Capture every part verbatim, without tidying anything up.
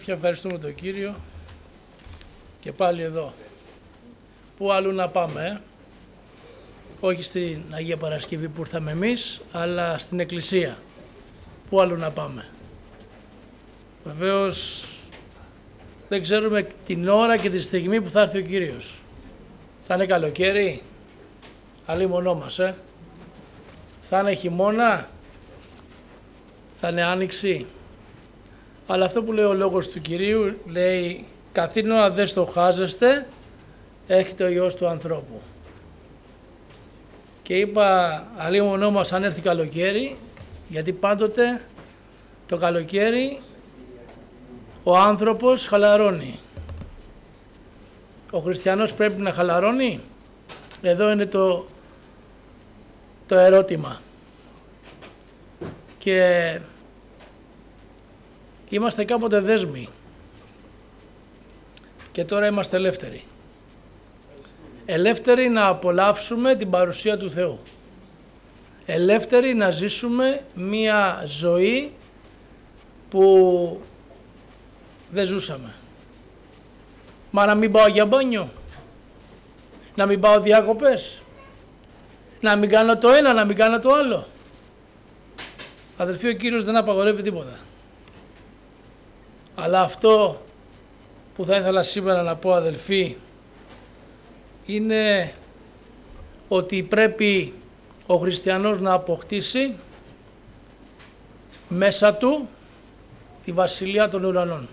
Και ευχαριστούμε τον Κύριο και πάλι εδώ. Πού αλλού να πάμε, ε? Όχι στην Αγία Παρασκευή που ήρθαμε εμείς, αλλά στην Εκκλησία. Πού αλλού να πάμε. Βεβαίως δεν ξέρουμε την ώρα και τη στιγμή που θα έρθει ο Κύριος. Θα είναι καλοκαίρι, αλίμονό μας, ε? Θα είναι χειμώνα, θα είναι άνοιξη. Αλλά αυτό που λέει ο λόγος του Κυρίου, λέει καθήνωνα δε στοχάζεστε, έρχεται ο Υιός του ανθρώπου. Και είπα αλίμονό μας αν έρθει καλοκαίρι, γιατί πάντοτε το καλοκαίρι ο άνθρωπος χαλαρώνει. Ο χριστιανός πρέπει να χαλαρώνει. Εδώ είναι το, το ερώτημα. Και είμαστε κάποτε δέσμοι και τώρα είμαστε ελεύθεροι. Ελεύθεροι να απολαύσουμε την παρουσία του Θεού. Ελεύθεροι να ζήσουμε μία ζωή που δεν ζούσαμε. Μα να μην πάω για μπάνιο, να μην πάω διακοπές, να μην κάνω το ένα, να μην κάνω το άλλο. Αδελφοί, ο Κύριος δεν απαγορεύει τίποτα. Αλλά αυτό που θα ήθελα σήμερα να πω, αδελφοί, είναι ότι πρέπει ο χριστιανός να αποκτήσει μέσα του τη βασιλεία των ουρανών.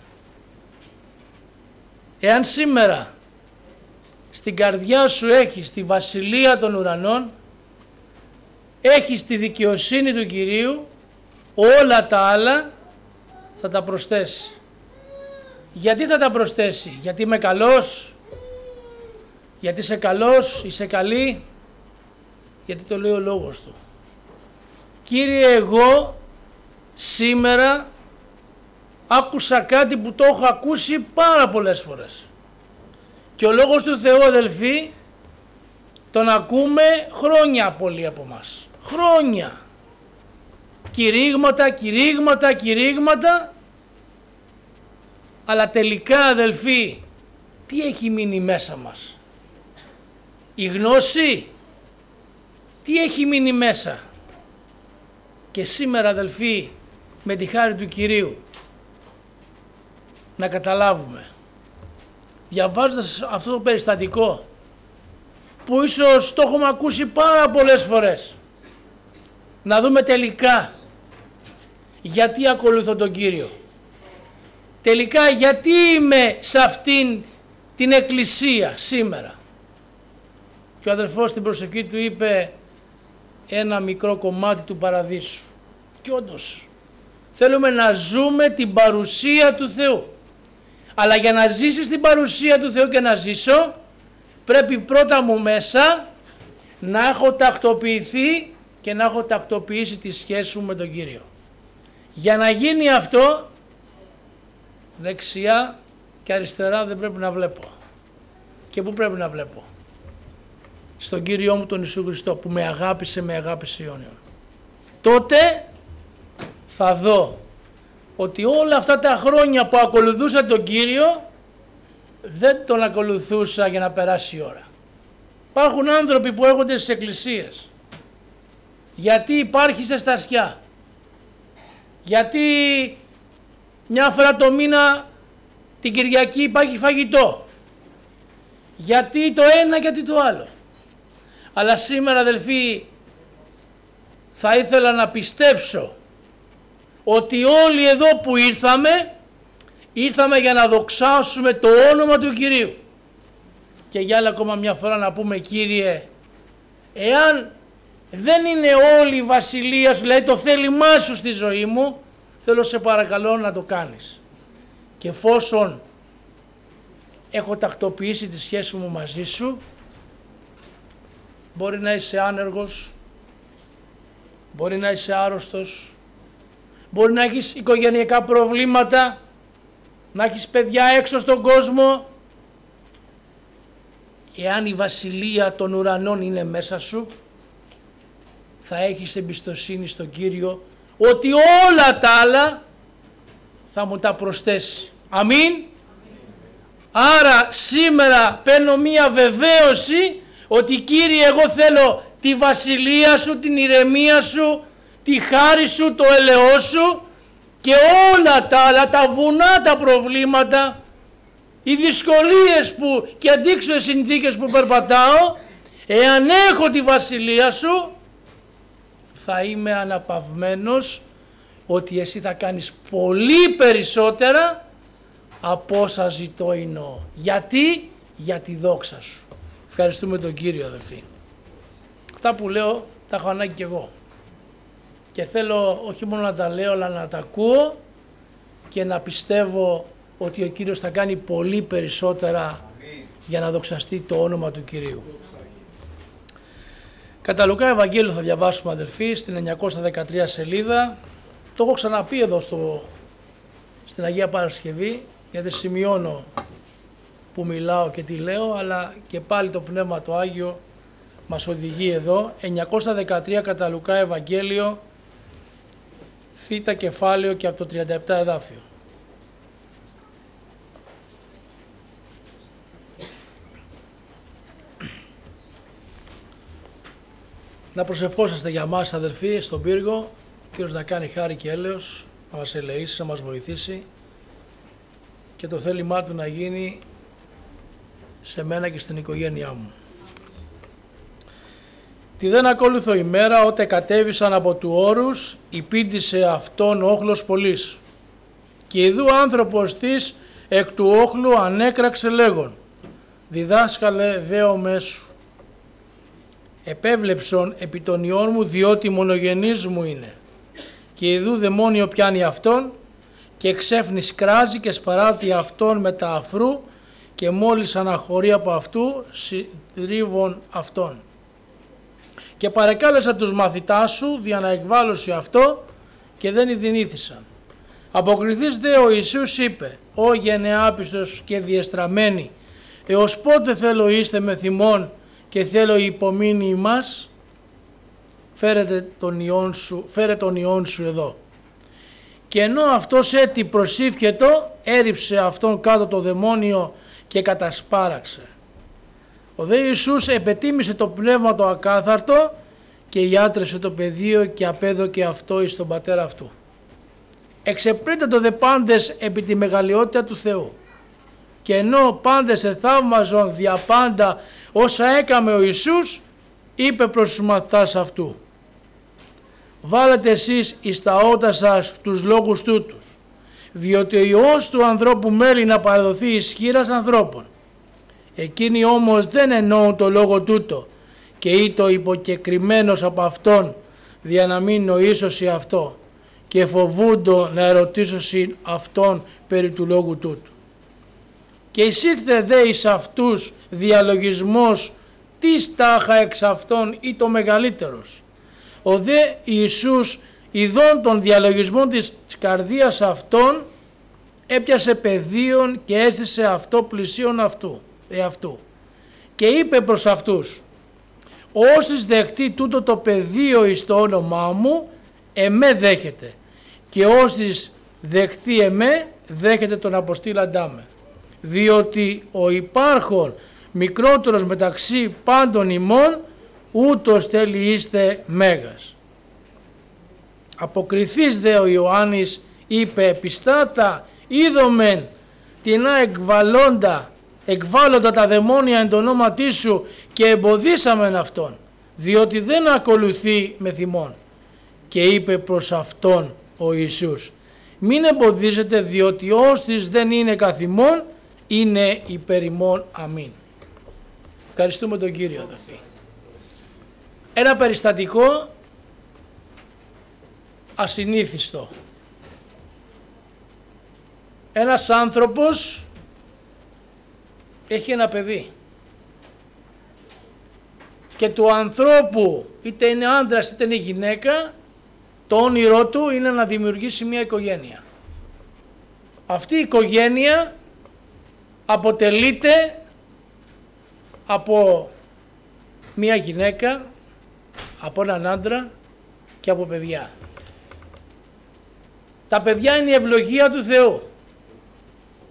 Εάν σήμερα στην καρδιά σου έχεις τη βασιλεία των ουρανών, έχεις τη δικαιοσύνη του Κυρίου, όλα τα άλλα θα τα προσθέσει. Γιατί θα τα προσθέσει? Γιατί είμαι καλός, γιατί είσαι καλός, είσαι καλή, γιατί το λέει ο λόγος του. Κύριε, εγώ σήμερα άκουσα κάτι που το έχω ακούσει πάρα πολλές φορές. Και ο λόγος του Θεού, αδελφοί, τον ακούμε χρόνια πολλοί από μας. Χρόνια. Κηρύγματα, κηρύγματα, κηρύγματα. Αλλά τελικά, αδελφοί, τι έχει μείνει μέσα μας? Η γνώση, τι έχει μείνει μέσα? Και σήμερα, αδελφοί, με τη χάρη του Κυρίου, να καταλάβουμε, διαβάζοντας αυτό το περιστατικό, που ίσως το έχουμε ακούσει πάρα πολλές φορές, να δούμε τελικά γιατί ακολουθώ τον Κύριο. Τελικά γιατί είμαι σε αυτήν την εκκλησία σήμερα. Και ο αδελφός στην προσευχή του είπε ένα μικρό κομμάτι του παραδείσου. Και όντως θέλουμε να ζούμε την παρουσία του Θεού. Αλλά για να ζήσεις την παρουσία του Θεού και να ζήσω, πρέπει πρώτα μου μέσα να έχω τακτοποιηθεί και να έχω τακτοποιήσει τη σχέση μου με τον Κύριο. Για να γίνει αυτό, δεξιά και αριστερά δεν πρέπει να βλέπω. Και πού πρέπει να βλέπω? Στον Κύριό μου τον Ιησού Χριστό, που με αγάπησε, με αγάπησε αιώνιον. Τότε θα δω ότι όλα αυτά τα χρόνια που ακολουθούσα τον Κύριο, δεν τον ακολουθούσα για να περάσει η ώρα. Υπάρχουν άνθρωποι που έρχονται στις εκκλησίες γιατί υπάρχει ζεστασιά, γιατί μια φορά το μήνα την Κυριακή υπάρχει φαγητό, γιατί το ένα, γιατί το άλλο. Αλλά σήμερα, αδελφοί, θα ήθελα να πιστέψω ότι όλοι εδώ που ήρθαμε, ήρθαμε για να δοξάσουμε το όνομα του Κυρίου. Και για άλλη ακόμα μια φορά να πούμε, Κύριε, εάν δεν είναι όλη η βασιλεία σου, δηλαδή το θέλημά σου στη ζωή μου, θέλω σε παρακαλώ να το κάνεις. Και εφόσον έχω τακτοποιήσει τη σχέση μου μαζί σου, μπορεί να είσαι άνεργος, μπορεί να είσαι άρρωστος, μπορεί να έχεις οικογενειακά προβλήματα, να έχεις παιδιά έξω στον κόσμο. Εάν η βασιλεία των ουρανών είναι μέσα σου, θα έχεις εμπιστοσύνη στον Κύριο ότι όλα τα άλλα θα μου τα προσθέσει. Αμήν. Άρα σήμερα παίρνω μία βεβαίωση ότι Κύριε, εγώ θέλω τη βασιλεία σου, την ηρεμία σου, τη χάρη σου, το ελαιό σου, και όλα τα άλλα, τα βουνά, τα προβλήματα, οι δυσκολίες που και αντίξωες συνθήκες που περπατάω, εάν έχω τη βασιλεία σου, θα είμαι αναπαυμένος ότι εσύ θα κάνεις πολύ περισσότερα από όσα ζητώ εννοώ. Γιατί? Για τη δόξα σου. Ευχαριστούμε τον Κύριο, αδελφοί. Αυτά που λέω τα έχω ανάγκη κι εγώ. Και θέλω όχι μόνο να τα λέω, αλλά να τα ακούω και να πιστεύω ότι ο Κύριος θα κάνει πολύ περισσότερα για να δοξαστεί το όνομα του Κυρίου. Κατά Λουκά Ευαγγέλιο θα διαβάσουμε, αδελφοί, στην εννιακόσια δεκατρία σελίδα. Το έχω ξαναπεί εδώ στο, στην Αγία Παρασκευή, γιατί σημειώνω που μιλάω και τι λέω, αλλά και πάλι το Πνεύμα το Άγιο μας οδηγεί εδώ. εννιακόσια δεκατρία κατά Λουκά Ευαγγέλιο, θ κεφάλαιο και από το τριάντα επτά εδάφιο. Να προσευχόσαστε για μας, αδελφοί, στον πύργο. Ο Κύριος να κάνει χάρη και έλεος, να μας ελεήσει, να μας βοηθήσει και το θέλημά Του να γίνει σε μένα και στην οικογένειά μου. Τη δεν ακόλουθο ημέρα, ότε κατέβησαν από του όρους, υπήντησε αυτόν όχλος πολλής. Και ιδού άνθρωπος της εκ του όχλου ανέκραξε λέγον, διδάσκαλε δέομέ σου. Επέβλεψον επί των ιών μου, διότι μονογενής μου είναι. Και ιδού δαιμόνιο πιάνει αυτόν και ξέφνης κράζει και σπαράτει αυτόν με τα αφρού και μόλις αναχωρεί από αυτού συντρίβων αυτόν. Και παρεκάλεσα τους μαθητάς σου δια να εκβάλλωσι αυτό και δεν ειδηνήθησαν. Αποκριθείς δε ο Ιησούς είπε, «Ω γενεάπιστος και διεστραμμένη, έως πότε θέλω είστε με θυμών και θέλω υπομείνει ημάς, φέρετε τον ιόν σου, φέρε τον ιόν σου εδώ». Και ενώ αυτός έτη προσήφιετο, έριψε αυτόν κάτω το δαιμόνιο και κατασπάραξε. Ο δε Ιησούς επετίμησε το πνεύμα το ακάθαρτο και ιάτρεσε το πεδίο και απέδωκε αυτό εις τον πατέρα αυτού. Εξεπρίτατο δε πάντες επί τη μεγαλειότητα του Θεού. Και ενώ πάντες εθαύμαζον δια πάντα όσα έκαμε ο Ιησούς, είπε προς τους μαθητάς αυτού, βάλετε εσείς εις τα ότα σας τους λόγους τούτους, διότι ο Υιός του ανθρώπου μέλει να παραδοθεί εις χείρας ανθρώπων. Εκείνοι όμως δεν εννοούν το λόγο τούτο και ήτο υποκεκριμένος από αυτόν δια να μην νοήσωσι αυτό και φοβούντο να ερωτήσωσι αυτόν περί του λόγου τούτου. Και εισήλθε δε εις αυτούς διαλογισμός τι τάχα εξ αυτών ή το μεγαλύτερος. Ο δε Ιησούς ειδών των διαλογισμών της καρδίας αυτών έπιασε πεδίον και έστησε αυτό πλησίον αυτού, εαυτού. Και είπε προς αυτούς, όσοι δεχτεί τούτο το πεδίο εις το όνομά μου, εμέ δέχεται, και όσοι δεχτεί εμέ, δέχεται τον αποστήλαντά με. Διότι ο υπάρχον μικρότερος μεταξύ πάντων ημών, ούτως θέλει είστε μέγας. Αποκριθείς δε ο Ιωάννης είπε, επιστάτα είδομεν την εκβαλλόντα, εκβάλλοντα τα δαιμόνια εν το ονόματί σου και εμποδίσαμεν αυτόν, διότι δεν ακολουθεί με θυμόν. Και είπε προς αυτόν ο Ιησούς, μην εμποδίζετε, διότι όστις δεν είναι καθημών, είναι υπέρ ημών. Αμήν. Ευχαριστούμε τον Κύριο, αδελφοί. Ένα περιστατικό ασυνήθιστο. Ένας άνθρωπος έχει ένα παιδί και του ανθρώπου, είτε είναι άντρας είτε είναι γυναίκα, το όνειρό του είναι να δημιουργήσει μια οικογένεια. Αυτή η οικογένεια αποτελείται από μια γυναίκα, από έναν άντρα και από παιδιά. Τα παιδιά είναι η ευλογία του Θεού.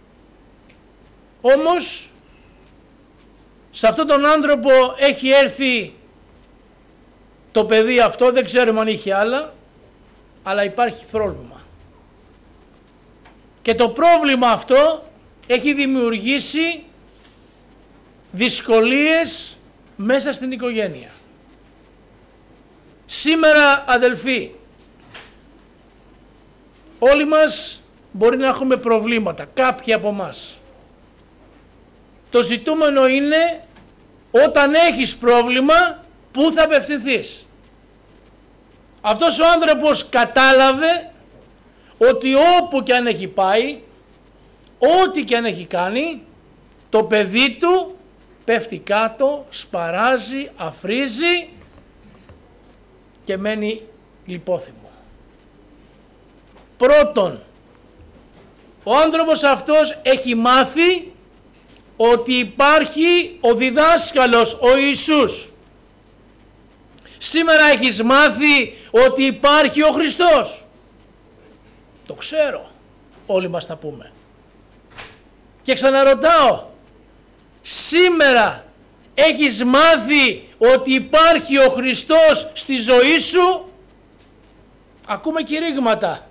Όμως σε αυτόν τον άνθρωπο έχει έρθει το παιδί αυτό, δεν ξέρουμε αν είχε άλλα, αλλά υπάρχει πρόβλημα. Και το πρόβλημα αυτό έχει δημιουργήσει δυσκολίες μέσα στην οικογένεια. Σήμερα, αδελφοί, όλοι μας μπορεί να έχουμε προβλήματα, κάποιοι από μας. Το ζητούμενο είναι όταν έχεις πρόβλημα, πού θα απευθυνθείς. Αυτός ο άνθρωπος κατάλαβε ότι όπου και αν έχει πάει, ό,τι και αν έχει κάνει, το παιδί του πέφτει κάτω, σπαράζει, αφρίζει και μένει λιπόθυμο. Πρώτον, ο άνθρωπος αυτός έχει μάθει ότι υπάρχει ο διδάσκαλος, ο Ιησούς. Σήμερα έχεις μάθει ότι υπάρχει ο Χριστός. Το ξέρω, όλοι μας θα πούμε. Και ξαναρωτάω, σήμερα έχεις μάθει ότι υπάρχει ο Χριστός στη ζωή σου? Ακούμε κηρύγματα.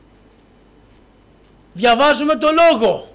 Διαβάζουμε το Λόγο.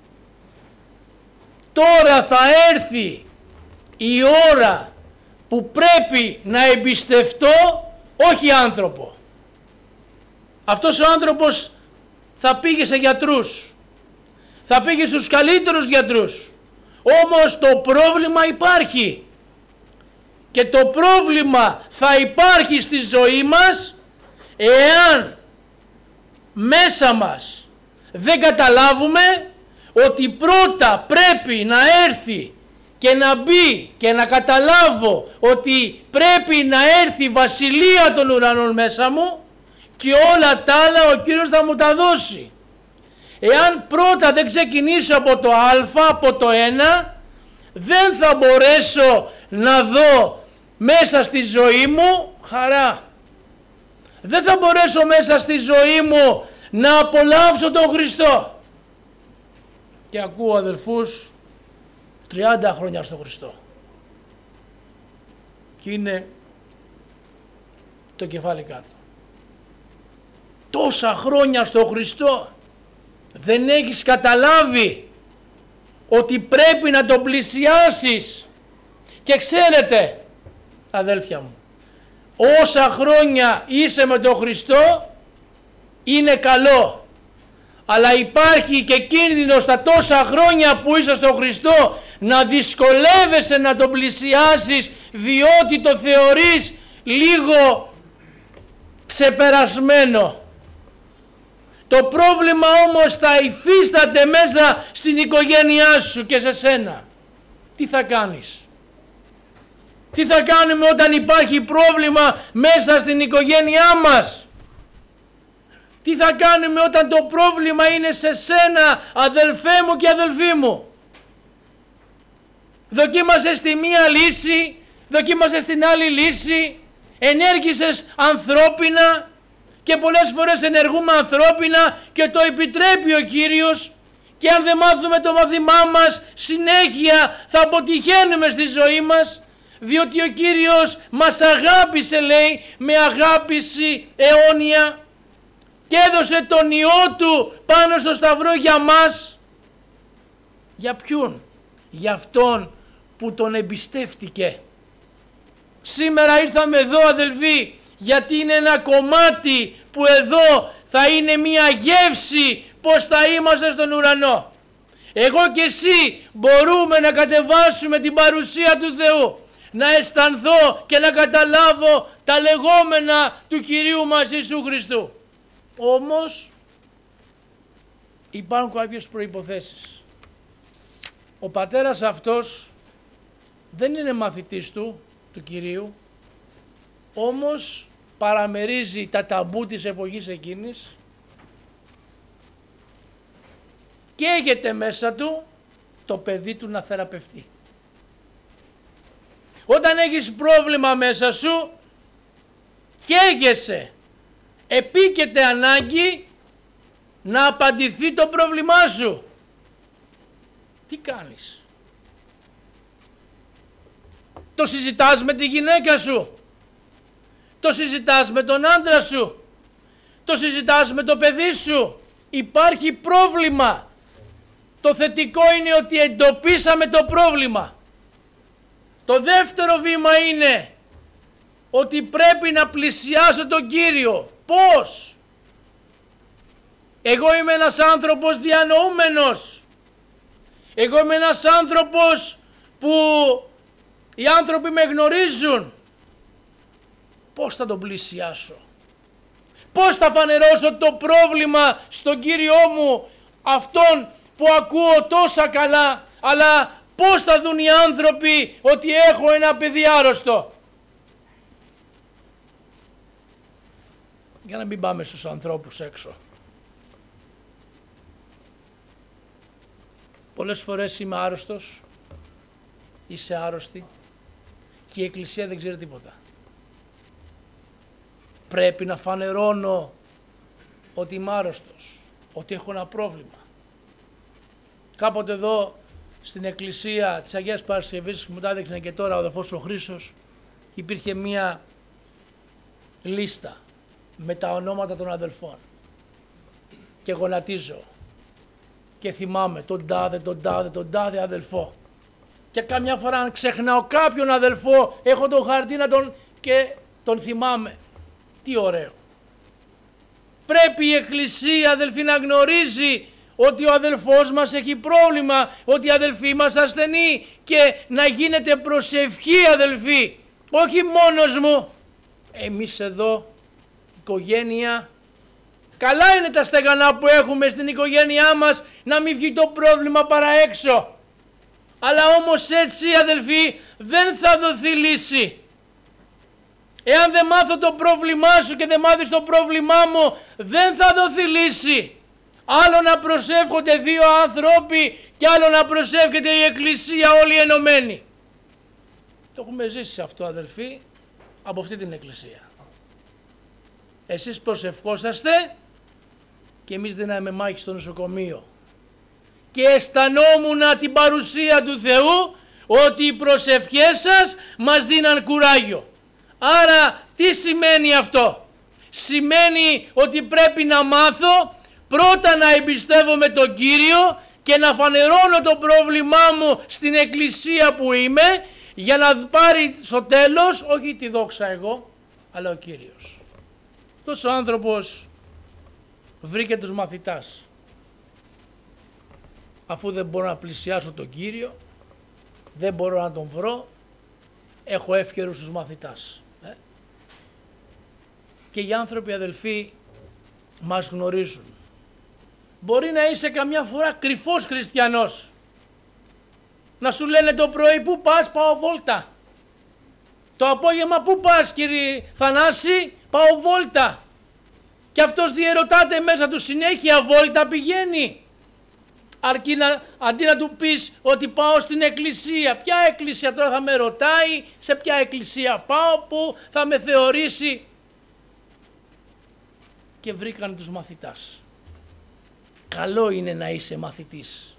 Τώρα θα έρθει η ώρα που πρέπει να εμπιστευτώ όχι άνθρωπο. Αυτός ο άνθρωπος θα πήγε σε γιατρούς, θα πήγε στους καλύτερους γιατρούς, όμως το πρόβλημα υπάρχει και το πρόβλημα θα υπάρχει στη ζωή μας εάν μέσα μας δεν καταλάβουμε ότι πρώτα πρέπει να έρθει και να μπει και να καταλάβω ότι πρέπει να έρθει η βασιλεία των ουρανών μέσα μου και όλα τα άλλα ο Κύριος θα μου τα δώσει. Εάν πρώτα δεν ξεκινήσω από το α, από το ένα, δεν θα μπορέσω να δω μέσα στη ζωή μου χαρά. Δεν θα μπορέσω μέσα στη ζωή μου να απολαύσω τον Χριστό. Και ακούω αδελφούς τριάντα χρόνια στον Χριστό και είναι το κεφάλι κάτω. Τόσα χρόνια στον Χριστό δεν έχεις καταλάβει ότι πρέπει να τον πλησιάσεις. Και ξέρετε αδέλφια μου, όσα χρόνια είσαι με τον Χριστό είναι καλό, αλλά υπάρχει και κίνδυνος στα τόσα χρόνια που είσαι στον Χριστό να δυσκολεύεσαι να τον πλησιάσεις, διότι το θεωρείς λίγο ξεπερασμένο. Το πρόβλημα όμως θα υφίσταται μέσα στην οικογένειά σου και σε σένα. Τι θα κάνεις? Τι θα κάνουμε όταν υπάρχει πρόβλημα μέσα στην οικογένειά μας? Τι θα κάνουμε όταν το πρόβλημα είναι σε σένα, αδελφέ μου και αδελφή μου? Δοκίμασες στη μία λύση, δοκίμασες στην άλλη λύση, ενέργησες ανθρώπινα και πολλές φορές ενεργούμε ανθρώπινα και το επιτρέπει ο Κύριος, και αν δεν μάθουμε το μάθημά μας συνέχεια θα αποτυχαίνουμε στη ζωή μας, διότι ο Κύριος μας αγάπησε, λέει, με αγάπηση αιώνια και έδωσε τον Υιό Του πάνω στο σταυρό για μας. Για ποιον? Για αυτόν που τον εμπιστεύτηκε. Σήμερα ήρθαμε εδώ αδελφοί γιατί είναι ένα κομμάτι που εδώ θα είναι μια γεύση πως θα είμαστε στον ουρανό. Εγώ και εσύ μπορούμε να κατεβάσουμε την παρουσία του Θεού, να αισθανθώ και να καταλάβω τα λεγόμενα του Κυρίου μας Ιησού Χριστού. Όμως υπάρχουν κάποιες προϋποθέσεις. Ο πατέρας αυτός δεν είναι μαθητής του, του Κυρίου, όμως παραμερίζει τα ταμπού της εποχής εκείνης και έχετε μέσα του το παιδί του να θεραπευτεί. Όταν έχεις πρόβλημα μέσα σου, καίγεσαι, επίκειται ανάγκη να απαντηθεί το πρόβλημά σου. Τι κάνεις? Το συζητάς με τη γυναίκα σου? Το συζητάς με τον άντρα σου? Το συζητάς με το παιδί σου? Υπάρχει πρόβλημα. Το θετικό είναι ότι εντοπίσαμε το πρόβλημα. Το δεύτερο βήμα είναι ότι πρέπει να πλησιάσω τον Κύριο. Πώς? Εγώ είμαι ένας άνθρωπος διανοούμενος. Εγώ είμαι ένας άνθρωπος που οι άνθρωποι με γνωρίζουν. Πώς θα τον πλησιάσω? Πώς θα φανερώσω το πρόβλημα στον Κύριό μου, αυτόν που ακούω τόσα καλά, αλλά πώς θα δουν οι άνθρωποι ότι έχω ένα παιδί άρρωστο? Για να μην πάμε στους ανθρώπους έξω. Πολλές φορές είμαι άρρωστος, είσαι άρρωστη και η Εκκλησία δεν ξέρει τίποτα. Πρέπει να φανερώνω ότι είμαι άρρωστος, ότι έχω ένα πρόβλημα. Κάποτε εδώ στην Εκκλησία της Αγίας Παρασκευής, που μου τα έδειχνε και τώρα ο αδελφός ο Χρήστος, υπήρχε μία λίστα με τα ονόματα των αδελφών και γονατίζω και θυμάμαι τον τάδε, τον τάδε, τον τάδε αδελφό, και καμιά φορά αν ξεχνάω κάποιον αδελφό έχω τον χαρτί να τον και τον θυμάμαι. Τι ωραίο. Πρέπει η Εκκλησία, αδελφοί, να γνωρίζει ότι ο αδελφός μας έχει πρόβλημα, ότι οι αδελφοί μας ασθενεί, και να γίνεται προσευχή, αδελφοί, όχι μόνος μου. Εμείς εδώ, οικογένεια, καλά είναι τα στεγανά που έχουμε στην οικογένειά μας, να μην βγει το πρόβλημα παρά έξω. Αλλά όμως έτσι, αδελφοί, δεν θα δοθεί λύση. Εάν δεν μάθω το πρόβλημά σου και δεν μάθεις το πρόβλημά μου, δεν θα δοθεί λύση. Άλλο να προσεύχονται δύο άνθρωποι και άλλο να προσεύχεται η Εκκλησία όλη ενωμένη. Το έχουμε ζήσει αυτό, αδελφοί, από αυτή την Εκκλησία. Εσείς προσευχόσαστε και εμείς δίναμε μάχη στο νοσοκομείο. Και αισθανόμουν την παρουσία του Θεού, ότι οι προσευχές σας μας δίναν κουράγιο. Άρα τι σημαίνει αυτό? Σημαίνει ότι πρέπει να μάθω πρώτα να εμπιστεύομαι τον Κύριο και να φανερώνω το πρόβλημά μου στην Εκκλησία που είμαι, για να πάρει στο τέλος όχι τη δόξα εγώ, αλλά ο Κύριος. Αυτός ο άνθρωπος βρήκε τους μαθητάς. Αφού δεν μπορώ να πλησιάσω τον Κύριο, δεν μπορώ να τον βρω, έχω εύκαιρους τους μαθητάς. Ε? Και οι άνθρωποι, αδελφοί, μας γνωρίζουν. Μπορεί να είσαι καμιά φορά κρυφός χριστιανός. Να σου λένε το πρωί πού πας, πάω βόλτα. Το απόγευμα πού πας, κύριε Θανάση, πάω βόλτα. Και αυτός διερωτάται μέσα του συνέχεια, βόλτα πηγαίνει. Αρκεί να, αντί να του πεις ότι πάω στην εκκλησία. Ποια εκκλησία? Τώρα θα με ρωτάει σε ποια εκκλησία πάω, που θα με θεωρήσει. Και βρήκαν τους μαθητάς. Καλό είναι να είσαι μαθητής.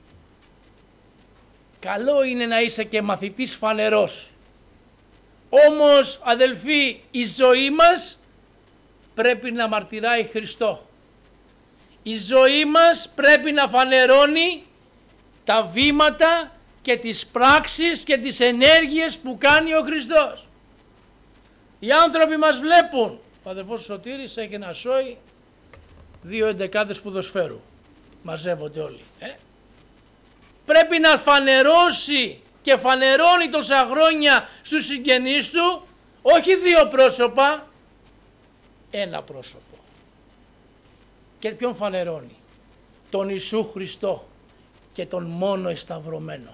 Καλό είναι να είσαι και μαθητής φανερός. Όμως, αδελφοί, η ζωή μας πρέπει να μαρτυράει Χριστό. Η ζωή μας πρέπει να φανερώνει τα βήματα και τις πράξεις και τις ενέργειες που κάνει ο Χριστός. Οι άνθρωποι μας βλέπουν. Ο αδελφός Σωτήρης έχει ένα σόι, δύο εντεκάδες ποδοσφαίρου. Μαζεύονται όλοι. Ε? Πρέπει να φανερώσει και φανερώνει τόσα χρόνια στους συγγενείς του, όχι δύο πρόσωπα, ένα πρόσωπο. Και ποιον φανερώνει? Τον Ιησού Χριστό και τον μόνο εσταυρωμένο.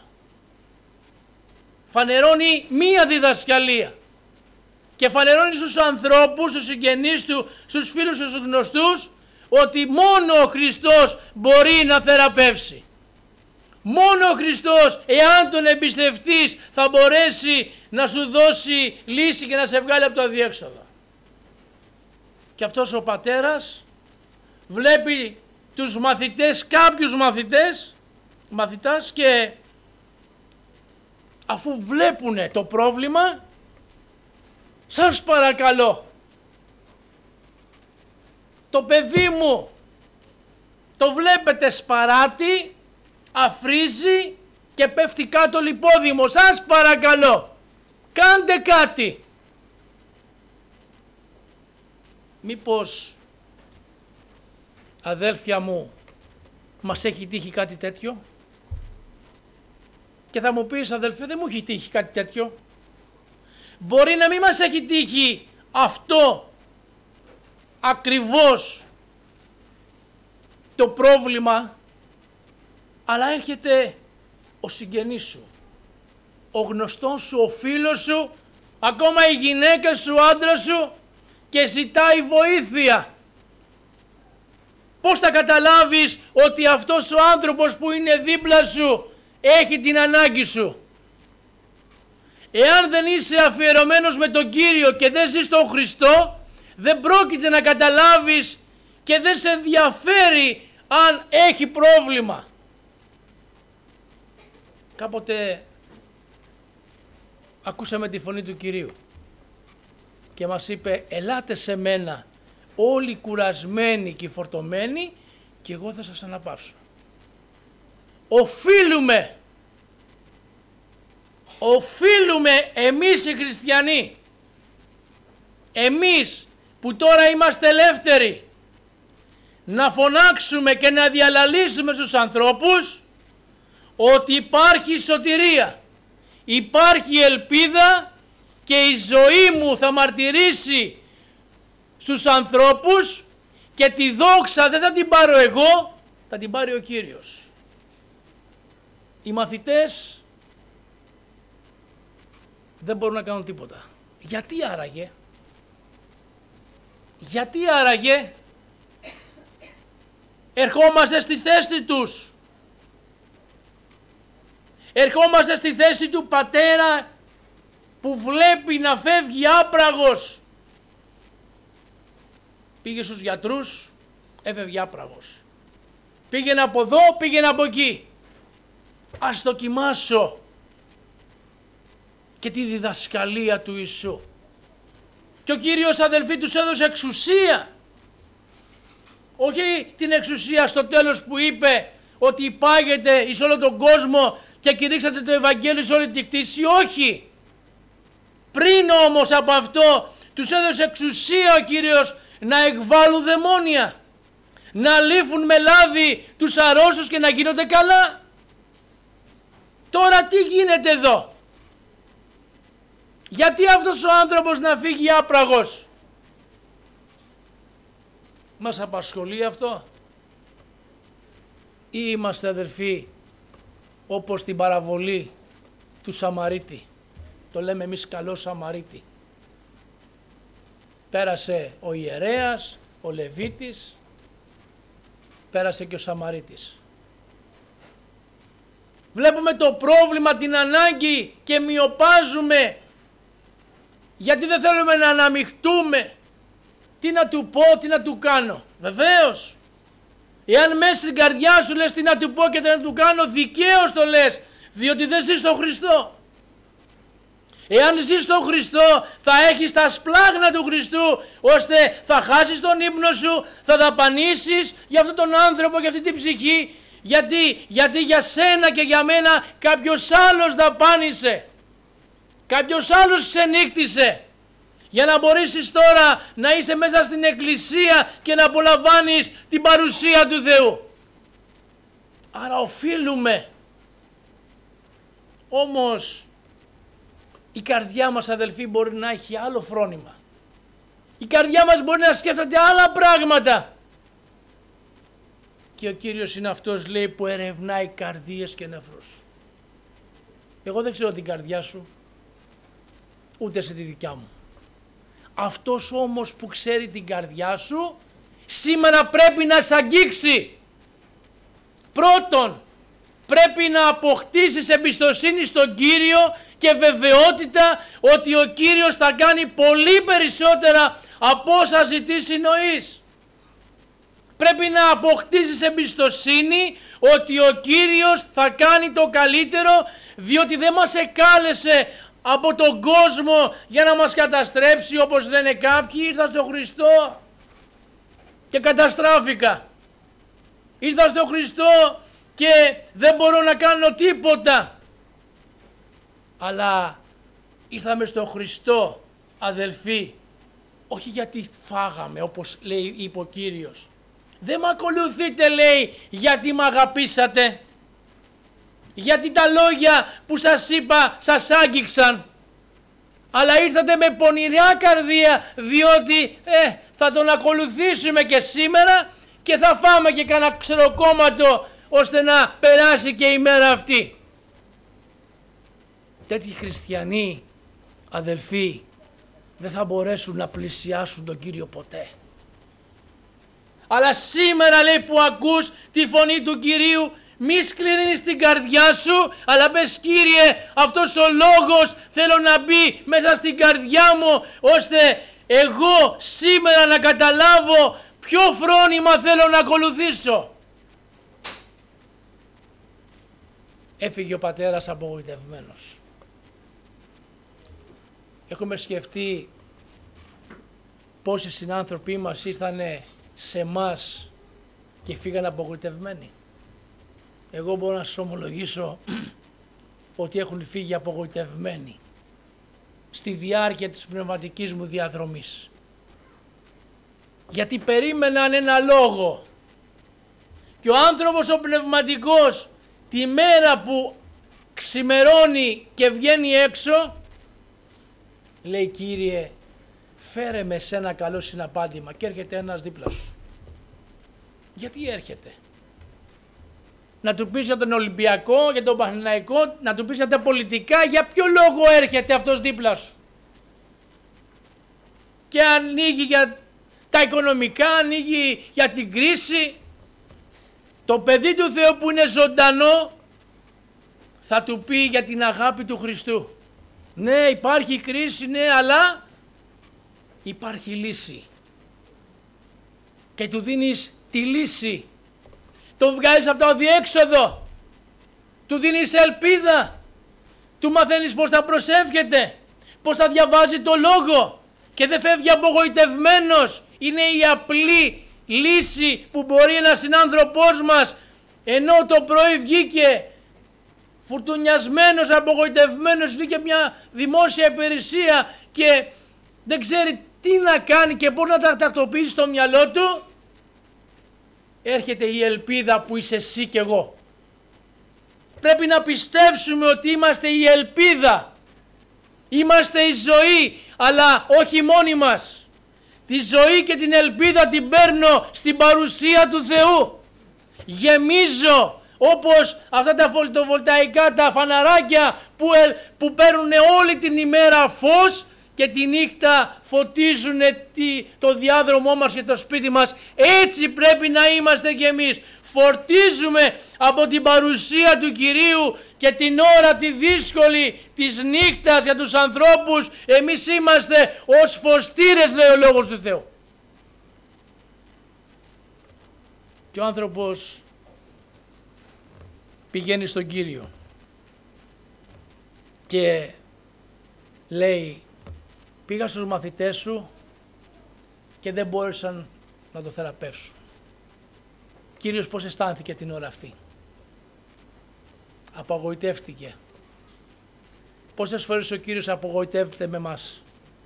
Φανερώνει μία διδασκαλία και φανερώνει στους ανθρώπους, στους συγγενείς του, στους φίλους, στους γνωστούς, ότι μόνο ο Χριστός μπορεί να θεραπεύσει. Μόνο ο Χριστός, εάν τον εμπιστευτείς, θα μπορέσει να σου δώσει λύση και να σε βγάλει από το αδιέξοδο. Και αυτός ο πατέρας βλέπει τους μαθητές, κάποιους μαθητές, μαθητάς, και αφού βλέπουνε το πρόβλημα, σας παρακαλώ, το παιδί μου το βλέπετε σπαράτη, αφρίζει και πέφτει κάτω λιπόδημο, σας παρακαλώ, κάντε κάτι. Μήπως, αδέλφια μου, μας έχει τύχει κάτι τέτοιο? Και θα μου πεις, αδελφέ, δεν μου έχει τύχει κάτι τέτοιο. Μπορεί να μην μας έχει τύχει αυτό ακριβώς το πρόβλημα, αλλά έρχεται ο συγγενής σου, ο γνωστός σου, ο φίλος σου, ακόμα η γυναίκα σου, ο άντρας σου, και ζητάει βοήθεια. Πώς θα καταλάβεις ότι αυτός ο άνθρωπος που είναι δίπλα σου έχει την ανάγκη σου? Εάν δεν είσαι αφιερωμένος με τον Κύριο και δεν ζεις τον Χριστό, δεν πρόκειται να καταλάβεις και δεν σε ενδιαφέρει αν έχει πρόβλημα. Κάποτε ακούσαμε τη φωνή του Κυρίου και μας είπε, ελάτε σε μένα όλοι κουρασμένοι και φορτωμένοι και εγώ θα σας αναπαύσω. Οφείλουμε, οφείλουμε εμείς οι χριστιανοί, εμείς που τώρα είμαστε ελεύθεροι, να φωνάξουμε και να διαλαλήσουμε στους ανθρώπους ότι υπάρχει σωτηρία, υπάρχει ελπίδα και η ζωή μου θα μαρτυρήσει στους ανθρώπους και τη δόξα δεν θα την πάρω εγώ, θα την πάρει ο Κύριος. Οι μαθητές δεν μπορούν να κάνουν τίποτα. Γιατί άραγε? Γιατί άραγε? Ερχόμαστε στη θέση τους. Ερχόμαστε στη θέση του πατέρα που βλέπει να φεύγει άπραγος. Πήγε στους γιατρούς, έφευγε άπραγος. Πήγαινε από εδώ, πήγαινε από εκεί. Ας δοκιμάσω και τη διδασκαλία του Ιησού. Και ο Κύριος, αδελφοί, τους έδωσε εξουσία. Όχι την εξουσία στο τέλος που είπε ότι υπάγεται εις όλο τον κόσμο και κηρύξατε το Ευαγγέλιο σε όλη τη κτήση. Όχι. Πριν όμως από αυτό τους έδωσε εξουσία ο Κύριος να εκβάλουν δαιμόνια, να λύφουν με λάδι τους αρρώστους και να γίνονται καλά. Τώρα τι γίνεται εδώ? Γιατί αυτός ο άνθρωπος να φύγει άπραγος? Μας απασχολεί αυτό? Ή είμαστε, αδελφοί, όπως την παραβολή του Σαμαρίτη? Το λέμε εμείς καλό Σαμαρίτη. Πέρασε ο ιερέας, ο Λεβίτης, πέρασε και ο Σαμαρίτης. Βλέπουμε το πρόβλημα, την ανάγκη και μειοπάζουμε γιατί δεν θέλουμε να αναμειχτούμε. Τι να του πω, τι να του κάνω? Βεβαίως, εάν μέσα στην καρδιά σου λες τι να του πω και τι να του κάνω, δικαίως το λες, διότι δεν ζεις στον Χριστό. Εάν ζεις στον Χριστό θα έχεις τα σπλάγνα του Χριστού, ώστε θα χάσεις τον ύπνο σου, θα δαπανίσεις για αυτόν τον άνθρωπο, για αυτή την ψυχή. Γιατί, γιατί για σένα και για μένα κάποιος άλλος δαπάνησε, κάποιος άλλος ξενύχτησε, για να μπορέσεις τώρα να είσαι μέσα στην εκκλησία και να απολαμβάνεις την παρουσία του Θεού. Άρα οφείλουμε. Όμως η καρδιά μας, αδελφοί, μπορεί να έχει άλλο φρόνημα. Η καρδιά μας μπορεί να σκέφτεται άλλα πράγματα. Και ο Κύριος είναι αυτός, λέει, που ερευνάει καρδίες και νεφρούς. Εγώ δεν ξέρω την καρδιά σου, ούτε σε τη δικιά μου. Αυτός όμως που ξέρει την καρδιά σου, σήμερα πρέπει να σε αγγίξει. Πρώτον, πρέπει να αποκτήσεις εμπιστοσύνη στον Κύριο και βεβαιότητα ότι ο Κύριος θα κάνει πολύ περισσότερα από όσα ζητήσει νοείς. πρέπει να αποκτήσεις εμπιστοσύνη ότι ο Κύριος θα κάνει το καλύτερο, διότι δεν μας εκάλεσε από τον κόσμο για να μας καταστρέψει όπως λένε κάποιοι. Ήρθα στο Χριστό και καταστράφηκα. Ήρθα στο Χριστό και δεν μπορώ να κάνω τίποτα. Αλλά ήρθαμε στο Χριστό, αδελφοί, όχι γιατί φάγαμε όπως λέει είπε ο Κύριος. Δεν μ' ακολουθείτε, λέει, γιατί μ' αγαπήσατε. Γιατί τα λόγια που σας είπα σας άγγιξαν. Αλλά ήρθατε με πονηριά καρδία, διότι ε, θα τον ακολουθήσουμε και σήμερα και θα φάμε και κανένα ξεροκόμματο ώστε να περάσει και η μέρα αυτή. Τέτοιοι χριστιανοί, αδελφοί, δεν θα μπορέσουν να πλησιάσουν τον Κύριο ποτέ. Αλλά σήμερα, λέει, που ακούς τη φωνή του Κυρίου, μη σκληρύνεις την καρδιά σου, αλλά πες, Κύριε, αυτός ο λόγος θέλω να μπει μέσα στην καρδιά μου, ώστε εγώ σήμερα να καταλάβω ποιο φρόνημα θέλω να ακολουθήσω. Έφυγε ο πατέρας απογοητευμένος. Έχουμε σκεφτεί πόσοι συνάνθρωποι μας ήρθανε σε μας και φύγαν απογοητευμένοι. Εγώ μπορώ να σας ομολογήσω ότι έχουν φύγει απογοητευμένοι στη διάρκεια της πνευματικής μου διαδρομής. Γιατί περίμεναν ένα λόγο και ο άνθρωπος ο πνευματικός τη μέρα που ξημερώνει και βγαίνει έξω λέει, Κύριε, φέρε με σε ένα καλό συναπάντημα, και έρχεται ένας δίπλα σου. Γιατί έρχεται? Να του πεις για τον Ολυμπιακό, για τον Παναθηναϊκό, να του πεις για τα πολιτικά, για ποιο λόγο έρχεται αυτός δίπλα σου? Και ανοίγει για τα οικονομικά, ανοίγει για την κρίση. Το παιδί του Θεού που είναι ζωντανό θα του πει για την αγάπη του Χριστού. Ναι, υπάρχει κρίση, ναι, αλλά υπάρχει λύση. Και του δίνεις τη λύση. Τον βγάζεις από το αδιέξοδο. Του δίνεις ελπίδα. Του μαθαίνεις πώς θα προσεύχεται, πώς θα διαβάζει το λόγο και δεν φεύγει απογοητευμένος. Είναι η απλή λύση που μπορεί ένας συνάνθρωπός μας, ενώ το πρωί βγήκε φουρτουνιασμένος, απογοητευμένος, βγήκε μια δημόσια υπηρεσία και δεν ξέρει τι να κάνει και πώς να τα τακτοποιήσει στο μυαλό του, έρχεται η ελπίδα που είσαι εσύ και εγώ. Πρέπει να πιστέψουμε ότι είμαστε η ελπίδα. Είμαστε η ζωή, αλλά όχι μόνοι μας. Τη ζωή και την ελπίδα την παίρνω στην παρουσία του Θεού. Γεμίζω όπως αυτά τα φωτοβολταϊκά, τα φαναράκια που, που παίρνουν όλη την ημέρα φως και τη νύχτα φωτίζουν το διάδρομό μας και το σπίτι μας. Έτσι πρέπει να είμαστε κι εμείς. Φορτίζουμε από την παρουσία του Κυρίου και την ώρα τη δύσκολη της νύχτας για τους ανθρώπους. Εμείς είμαστε ως φωστήρες, λέει ο Λόγος του Θεού. Και ο άνθρωπος πηγαίνει στον Κύριο και λέει, πήγα στους μαθητές σου και δεν μπόρεσαν να το θεραπεύσουν. Κύριος πώς αισθάνθηκε την ώρα αυτή? Απογοητεύτηκε. Πόσες φορές ο Κύριος απογοητεύεται με μας?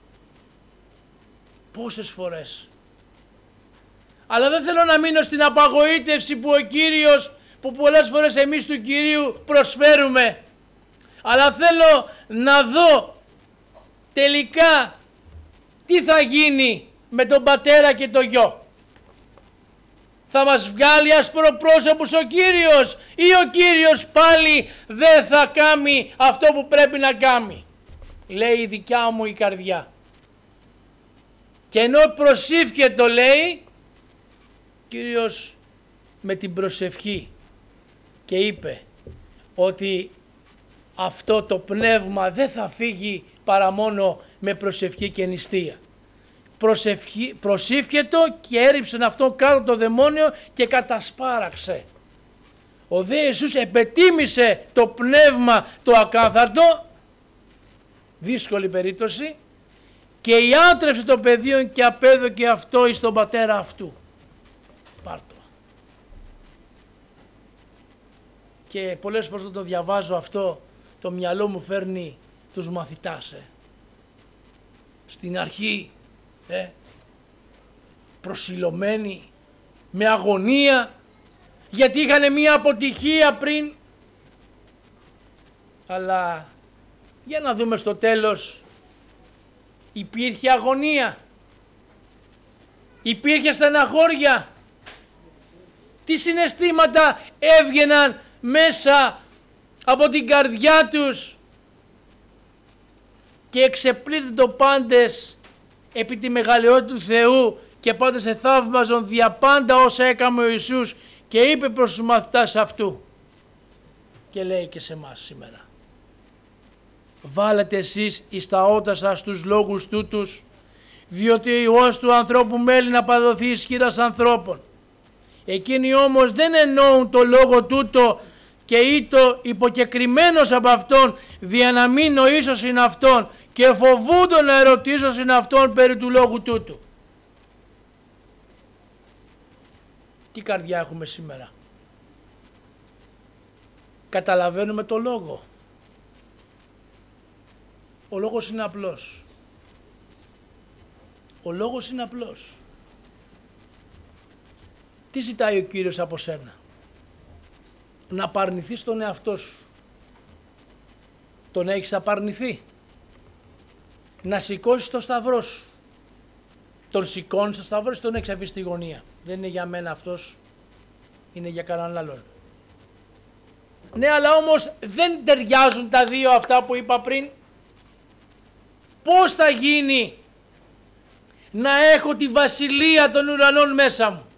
Πόσες φορές? Αλλά δεν θέλω να μείνω στην απογοήτευση που ο Κύριος, που πολλές φορές εμείς του Κυρίου προσφέρουμε. Αλλά θέλω να δω τελικά τι θα γίνει με τον πατέρα και το γιο. Θα μας βγάλει ασπροπρόσωπους ο Κύριος ή ο Κύριος πάλι δεν θα κάνει αυτό που πρέπει να κάνει? Λέει η δικιά μου η καρδιά. Και ενώ προσήφιε το λέει, Κύριος με την προσευχή και είπε ότι αυτό το πνεύμα δεν θα φύγει παρά μόνο με προσευχή και νηστεία. προσήφιετο και έριψεν αυτό κάτω το δαιμόνιο και κατασπάραξε. Ο δε Ιησούς επετίμησε το πνεύμα το ακάθαρτο, δύσκολη περίπτωση, και ιάτρευσε το πεδίο και απέδωκε αυτό εις τον πατέρα αυτού. Πάρτο. Και πολλές φορές όταν το διαβάζω αυτό, το μυαλό μου φέρνει τους μαθητάς. Ε. Στην αρχή, ε, προσιλωμένοι, με αγωνία, γιατί είχαν μία αποτυχία πριν. Αλλά για να δούμε στο τέλος, υπήρχε αγωνία, υπήρχε στεναχώρια, τι συναισθήματα έβγαιναν μέσα από την καρδιά τους και εξεπλήττουν το πάντες επί τη μεγαλειότητα του Θεού και πάντες εθαύμαζον δια πάντα όσα έκαμε ο Ιησούς και είπε προς τους μαθητάς αυτού και λέει και σε εμάς σήμερα. Βάλετε εσείς εις τα ότα σας τους λόγους τούτους, διότι ο Υιός του ανθρώπου μέλει να παραδοθεί εις χείλας ανθρώπων. Εκείνοι όμως δεν εννοούν το λόγο τούτο και ήτο υποκεκριμένος από αυτόν, δια να μην νοήσως ειν αυτόν και φοβούνται να ερωτήσως ειν αυτόν περί του λόγου τούτου. Τι καρδιά έχουμε σήμερα? Καταλαβαίνουμε το λόγο? Ο λόγος είναι απλός. Ο λόγος είναι απλός. Τι ζητάει ο Κύριος από σένα? Να απαρνηθείς τον εαυτό σου. Τον έχεις απαρνηθεί? Να σηκώσεις το σταυρό σου. Τον σηκώνεις το σταυρό σου, τον έχεις αφήσει στη γωνία. Δεν είναι για μένα αυτός, είναι για κανέναν άλλον. Ναι, αλλά όμως δεν ταιριάζουν τα δύο αυτά που είπα πριν. Πώς θα γίνει να έχω τη βασιλεία των ουρανών μέσα μου?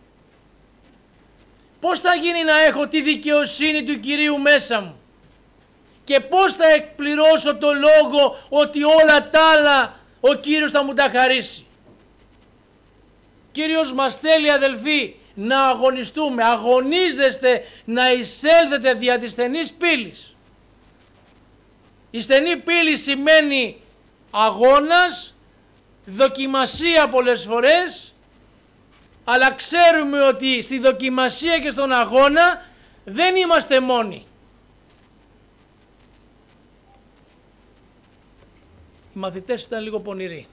Πώς θα γίνει να έχω τη δικαιοσύνη του Κυρίου μέσα μου? Και πώς θα εκπληρώσω το λόγο ότι όλα τα άλλα ο Κύριος θα μου τα χαρίσει? Κύριος μας θέλει, αδελφοί, να αγωνιστούμε. Αγωνίζεστε να εισέλθετε δια της στενής πύλης. Η στενή πύλη σημαίνει αγώνας, δοκιμασία πολλές φορές, αλλά ξέρουμε ότι στη δοκιμασία και στον αγώνα δεν είμαστε μόνοι. Οι μαθητές ήταν λίγο πονηροί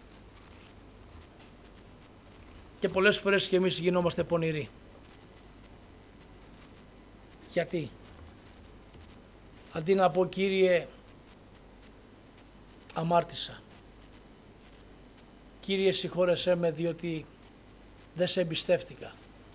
και πολλές φορές και εμείς γινόμαστε πονηροί. Γιατί? Αντί να πω Κύριε αμάρτησα, Κύριε συγχώρεσέ με διότι δεν σε εμπιστεύτηκα,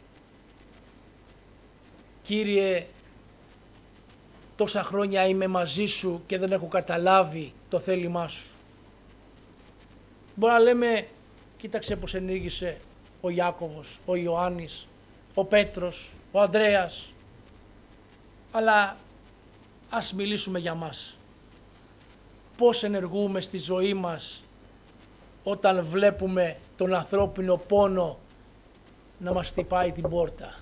Κύριε τόσα χρόνια είμαι μαζί σου και δεν έχω καταλάβει το θέλημά σου. Μπορεί να λέμε κοίταξε πως ενήργησε ο Ιάκωβος, ο Ιωάννης, ο Πέτρος, ο Ανδρέας, αλλά ας μιλήσουμε για μας. Πώς ενεργούμε στη ζωή μας όταν βλέπουμε τον ανθρώπινο πόνο να μας χτυπάει την πόρτα?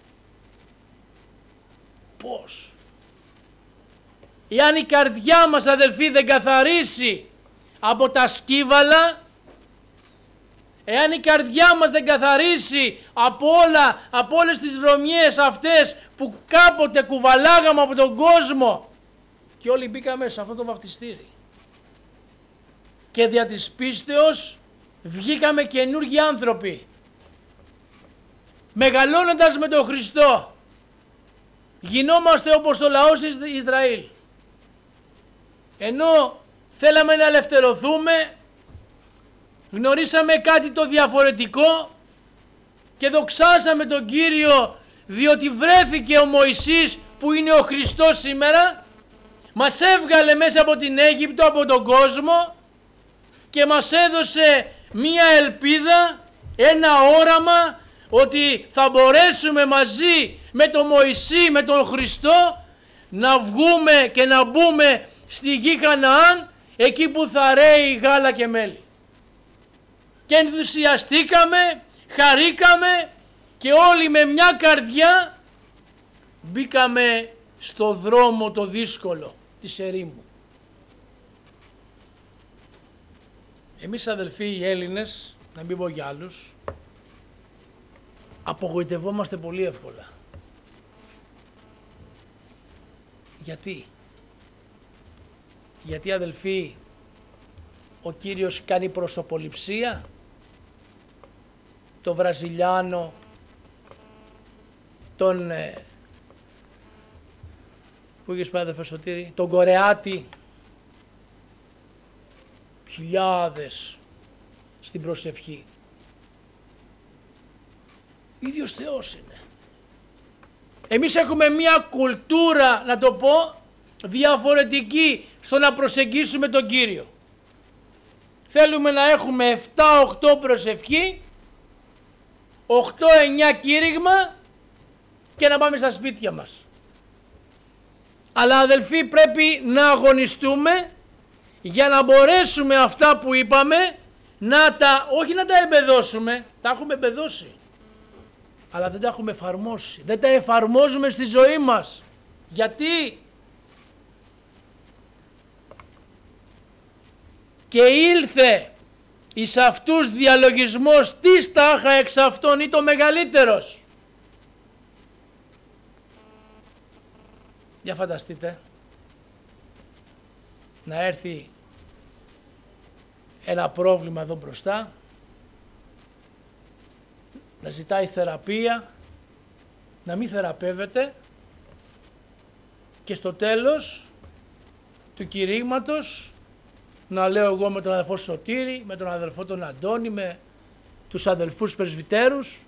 Πώς? Εάν η καρδιά μας, αδελφοί, δεν καθαρίσει από τα σκύβαλα, εάν η καρδιά μας δεν καθαρίσει από όλα, από όλες τις βρωμιές αυτές που κάποτε κουβαλάγαμε από τον κόσμο, και όλοι μπήκαμε σε αυτό το βαπτιστήρι και δια της πίστεως βγήκαμε καινούργιοι άνθρωποι, μεγαλώνοντας με τον Χριστό γινόμαστε όπως το λαός Ισραήλ. Ενώ θέλαμε να ελευθερωθούμε, γνωρίσαμε κάτι το διαφορετικό και δοξάσαμε τον Κύριο διότι βρέθηκε ο Μωυσής που είναι ο Χριστός σήμερα, μας έβγαλε μέσα από την Αίγυπτο, από τον κόσμο και μας έδωσε μία ελπίδα, ένα όραμα ότι θα μπορέσουμε μαζί με τον Μωυσή, με τον Χριστό να βγούμε και να μπούμε στη γη Χαναάν, εκεί που θα ρέει γάλα και μέλι. και ενθουσιαστήκαμε, χαρήκαμε και όλοι με μια καρδιά μπήκαμε στο δρόμο το δύσκολο της ερήμου. Εμείς αδελφοί οι Έλληνες, να μην πω για άλλους, απογοητευόμαστε πολύ εύκολα. Γιατί? Γιατί αδελφοί ο Κύριος κάνει προσωποληψία? Το Βραζιλιάνο, τον... Ε, πού είχες πάει αδελφέ Σωτήρη? Τον Κορεάτη, χιλιάδες στην προσευχή. Ίδιος Θεός είναι. Εμείς έχουμε μια κουλτούρα, να το πω, διαφορετική στο να προσεγγίσουμε τον Κύριο. Θέλουμε να έχουμε επτά οκτώ προσευχή, οκτώ εννιά κήρυγμα και να πάμε στα σπίτια μας. Αλλά αδελφοί πρέπει να αγωνιστούμε για να μπορέσουμε αυτά που είπαμε να τα, όχι να τα εμπεδώσουμε, τα έχουμε εμπεδώσει, αλλά δεν τα έχουμε εφαρμόσει, δεν τα εφαρμόζουμε στη ζωή μας. Γιατί? Και ήλθε εις αυτούς διαλογισμός τι τάχα εξ αυτών ή το μεγαλύτερος. Για φανταστείτε να έρθει ένα πρόβλημα εδώ μπροστά, να ζητάει θεραπεία, να μην θεραπεύεται και στο τέλος του κηρύγματος να λέω εγώ με τον αδελφό Σωτήρη, με τον αδελφό τον Αντώνη, με τους αδελφούς πρεσβυτέρους,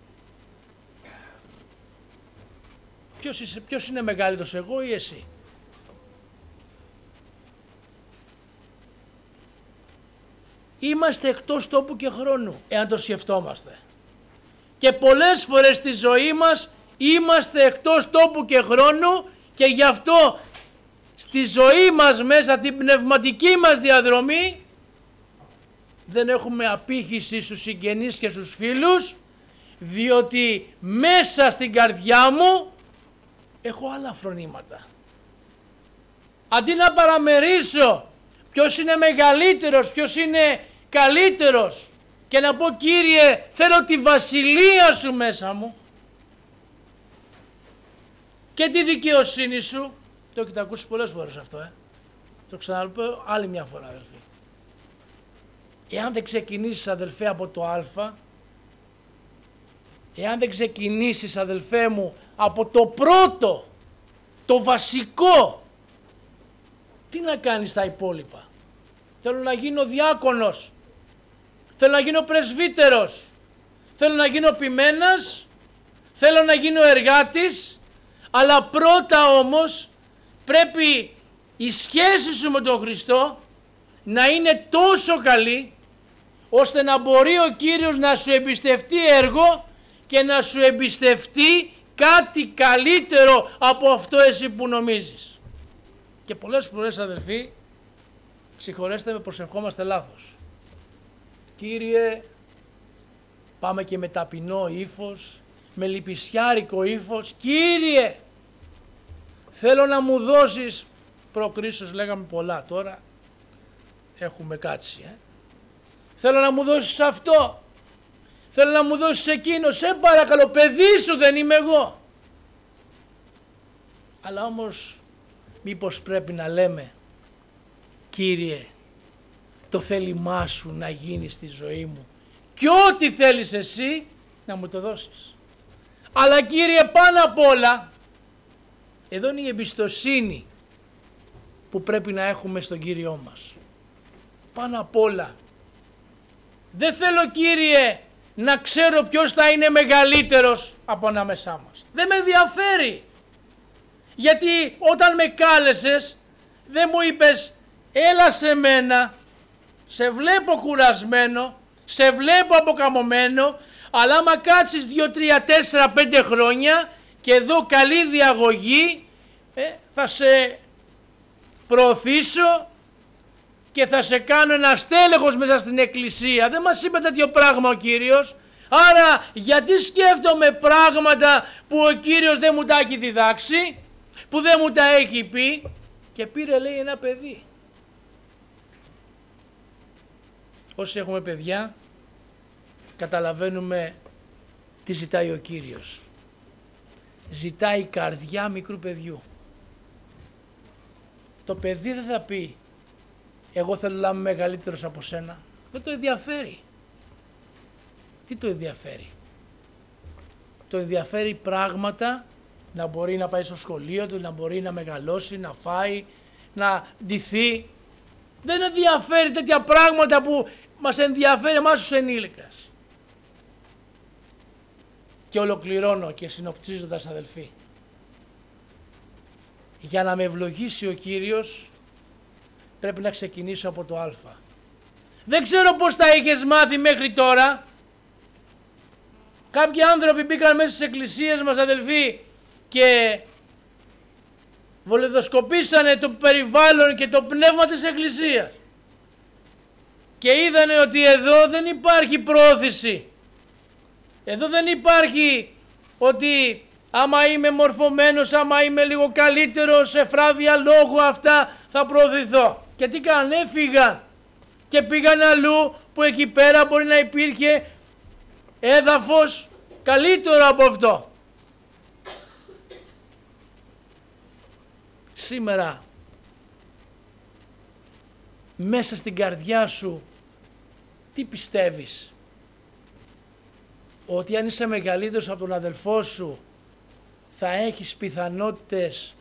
ποιος, είσαι, ποιος είναι μεγαλύτερος, εγώ ή εσύ? Είμαστε εκτός τόπου και χρόνου, εάν το σκεφτόμαστε. Και πολλές φορές στη ζωή μας είμαστε εκτός τόπου και χρόνου και γι' αυτό στη ζωή μας μέσα την πνευματική μας διαδρομή δεν έχουμε απήχηση στους συγγενείς και στους φίλους, διότι μέσα στην καρδιά μου έχω άλλα φρονήματα. Αντί να παραμερίσω ποιος είναι μεγαλύτερος, ποιος είναι καλύτερος και να πω Κύριε θέλω τη βασιλεία σου μέσα μου και τη δικαιοσύνη σου, το έχετε ακούσει πολλές φορές αυτό, ε. το ξαναπώ άλλη μια φορά αδελφοί. Εάν δεν ξεκινήσεις αδελφέ από το α, εάν δεν ξεκινήσεις αδελφέ μου από το πρώτο, το βασικό, τι να κάνεις τα υπόλοιπα? Θέλω να γίνω διάκονος, θέλω να γίνω πρεσβύτερος, θέλω να γίνω ποιμένας, θέλω να γίνω εργάτης, αλλά πρώτα όμως πρέπει η σχέση σου με τον Χριστό να είναι τόσο καλή ώστε να μπορεί ο Κύριος να σου εμπιστευτεί έργο και να σου εμπιστευτεί κάτι καλύτερο από αυτό εσύ που νομίζεις. Και πολλές φορές αδελφοί, συγχωρέστε με, προσευχόμαστε λάθος. Κύριε, πάμε και με ταπεινό ύφος, με λυπησιάρικο ύφος, Κύριε, θέλω να μου δώσεις, προκρίσως λέγαμε πολλά, τώρα έχουμε κάτσει, ε. θέλω να μου δώσεις αυτό, θέλω να μου δώσεις εκείνο, σε παρακαλώ, παιδί σου δεν είμαι εγώ. Αλλά όμως μήπως πρέπει να λέμε, Κύριε, το θέλημά σου να γίνει στη ζωή μου και ό,τι θέλεις εσύ να μου το δώσεις. Αλλά Κύριε, πάνω απ' όλα, εδώ είναι η εμπιστοσύνη που πρέπει να έχουμε στον Κύριό μας. Πάνω απ' όλα, δεν θέλω Κύριε να ξέρω ποιος θα είναι μεγαλύτερος από ανάμεσά μας. Δεν με ενδιαφέρει. Γιατί όταν με κάλεσες δεν μου είπες έλα σε μένα, σε βλέπω κουρασμένο, σε βλέπω αποκαμωμένο, αλλά άμα κάτσεις δύο, τρία, τέσσερα, πέντε χρόνια και εδώ καλή διαγωγή, ε, θα σε προωθήσω και θα σε κάνω ένα στέλεχος μέσα στην εκκλησία. Δεν μας είπε τέτοιο πράγμα ο Κύριος. Άρα γιατί σκέφτομαι πράγματα που ο Κύριος δεν μου τα έχει διδάξει, που δεν μου τα έχει πει? Και πήρε, λέει, ένα παιδί. Όσοι έχουμε παιδιά καταλαβαίνουμε τι ζητάει ο Κύριος. Ζητάει καρδιά μικρού παιδιού. Το παιδί δεν θα πει εγώ θέλω να είμαι μεγαλύτερος από σένα. Δεν το ενδιαφέρει. Τι το ενδιαφέρει? Το ενδιαφέρει πράγματα, να μπορεί να πάει στο σχολείο του, να μπορεί να μεγαλώσει, να φάει, να ντυθεί. Δεν ενδιαφέρει τέτοια πράγματα που μας ενδιαφέρει εμάς τους ενήλικες. Και ολοκληρώνω και συνοψίζοντας, αδελφοί. Για να με ευλογήσει ο Κύριος πρέπει να ξεκινήσω από το Α. Δεν ξέρω πώς τα είχες μάθει μέχρι τώρα. Κάποιοι άνθρωποι μπήκαν μέσα στις εκκλησίες μας, αδελφοί, και βολιδοσκοπήσανε το περιβάλλον και το πνεύμα της εκκλησίας. Και είδανε ότι εδώ δεν υπάρχει πρόθεση. Εδώ δεν υπάρχει ότι άμα είμαι μορφωμένος, άμα είμαι λίγο καλύτερος, σε φράδια λόγου αυτά θα προωθηθώ. Και τι κάνανε? Έφυγαν και πήγαν αλλού που εκεί πέρα μπορεί να υπήρχε έδαφος καλύτερο από αυτό. Σήμερα μέσα στην καρδιά σου τι πιστεύεις? Ότι αν είσαι μεγαλύτερος από τον αδελφό σου θα έχεις πιθανότητες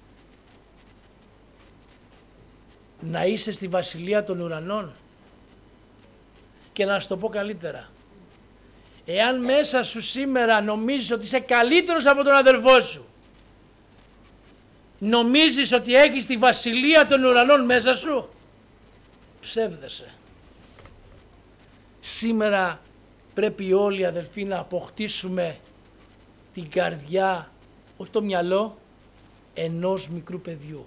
να είσαι στη βασιλεία των ουρανών? Και να σου το πω καλύτερα, εάν μέσα σου σήμερα νομίζεις ότι είσαι καλύτερος από τον αδελφό σου, νομίζεις ότι έχεις τη βασιλεία των ουρανών μέσα σου, ψεύδεσαι. Σήμερα πρέπει όλοι, αδελφοί, να αποκτήσουμε την καρδιά, όχι το μυαλό, ενός μικρού παιδιού.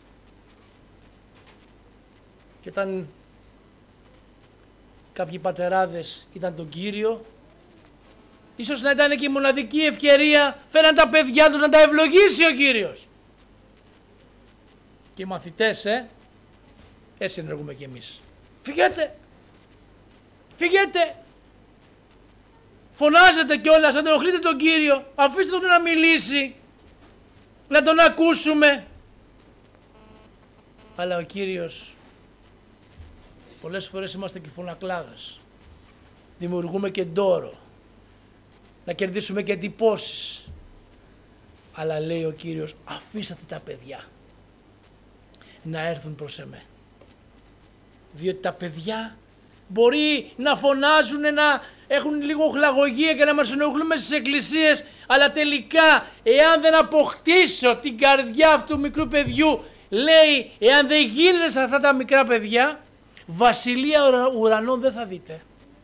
Και όταν κάποιοι πατεράδες ήταν τον Κύριο, ίσως να ήταν και η μοναδική ευκαιρία, φέραν τα παιδιά τους να τα ευλογήσει ο Κύριος. Και οι μαθητές, ε, έτσι ενεργούμε κι εμείς. Φυγέτε, φυγέτε. Φωνάζετε κιόλας, να τον ενοχλείτε τον Κύριο, αφήστε τον να μιλήσει, να τον ακούσουμε. Αλλά ο Κύριος, πολλές φορές είμαστε και φωνακλάδες. Δημιουργούμε και ντόρο, να κερδίσουμε και εντυπώσεις. Αλλά λέει ο Κύριος, αφήσατε τα παιδιά να έρθουν προς εμέ. Διότι τα παιδιά μπορεί να φωνάζουν, να έχουν λίγο χλαγωγία και να μας ενοχλούμε στις εκκλησίες, αλλά τελικά εάν δεν αποκτήσω την καρδιά αυτού του μικρού παιδιού, λέει, εάν δεν γίνετε σε αυτά τα μικρά παιδιά, βασιλεία ουρανών δεν θα δείτε.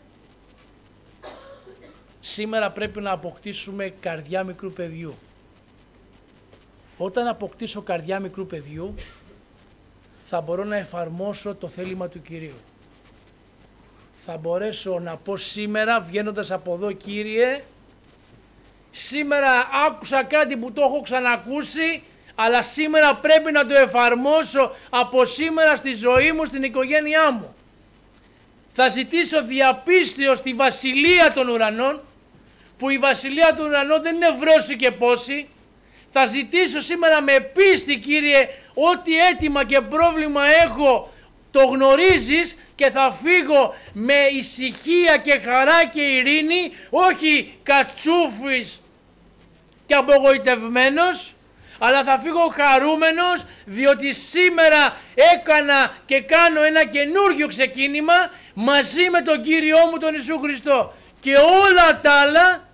Σήμερα πρέπει να αποκτήσουμε καρδιά μικρού παιδιού. Όταν αποκτήσω καρδιά μικρού παιδιού, θα μπορώ να εφαρμόσω το θέλημα του Κυρίου. Θα μπορέσω να πω σήμερα, βγαίνοντας από εδώ, Κύριε, σήμερα άκουσα κάτι που το έχω ξανακούσει, αλλά σήμερα πρέπει να το εφαρμόσω από σήμερα στη ζωή μου, στην οικογένειά μου. Θα ζητήσω διαπίστεως στη βασιλεία των ουρανών, που η βασιλεία των ουρανών δεν είναι βρόση και πόση. Θα ζητήσω σήμερα με πίστη, Κύριε, ό,τι αίτημα και πρόβλημα έχω, το γνωρίζεις, και θα φύγω με ησυχία και χαρά και ειρήνη, όχι κατσούφης και απογοητευμένος, αλλά θα φύγω χαρούμενος, διότι σήμερα έκανα και κάνω ένα καινούργιο ξεκίνημα μαζί με τον Κύριό μου τον Ιησού Χριστό, και όλα τα άλλα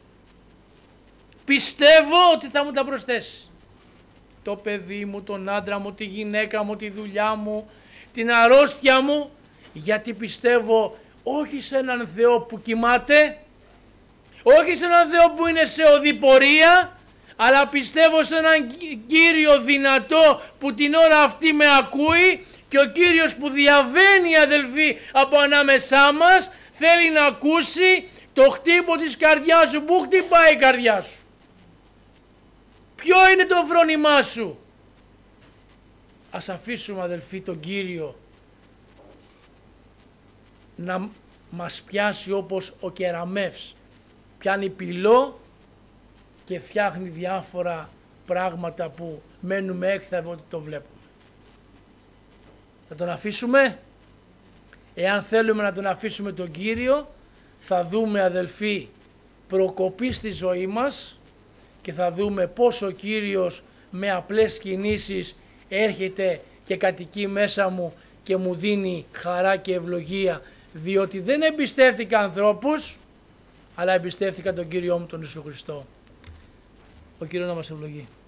πιστεύω ότι θα μου τα προσθέσει. Το παιδί μου, τον άντρα μου, τη γυναίκα μου, τη δουλειά μου, την αρρώστια μου, γιατί πιστεύω όχι σε έναν Θεό που κοιμάται, όχι σε έναν Θεό που είναι σε οδηπορία, αλλά πιστεύω σε έναν Κύριο δυνατό που την ώρα αυτή με ακούει, Και ο Κύριος που διαβαίνει, αδελφοί, από ανάμεσά μας, θέλει να ακούσει το χτύπο της καρδιάς σου. Πού χτυπάει η καρδιά σου? Ποιο είναι το φρόνημά σου? Ας αφήσουμε, αδελφοί, τον Κύριο να μας πιάσει όπως ο κεραμεύς πιάνει πυλό και φτιάχνει διάφορα πράγματα που μένουμε έκθαροι ότι το βλέπουμε. Θα τον αφήσουμε? Εάν θέλουμε να τον αφήσουμε τον Κύριο, θα δούμε, αδελφοί, προκοπή στη ζωή μας και θα δούμε πως ο Κύριος με απλές κινήσεις έρχεται και κατοικεί μέσα μου και μου δίνει χαρά και ευλογία, διότι δεν εμπιστεύτηκα ανθρώπους, αλλά εμπιστεύτηκα τον Κύριό μου τον Ιησού Χριστό. Ο Κύριος να μας ευλογεί.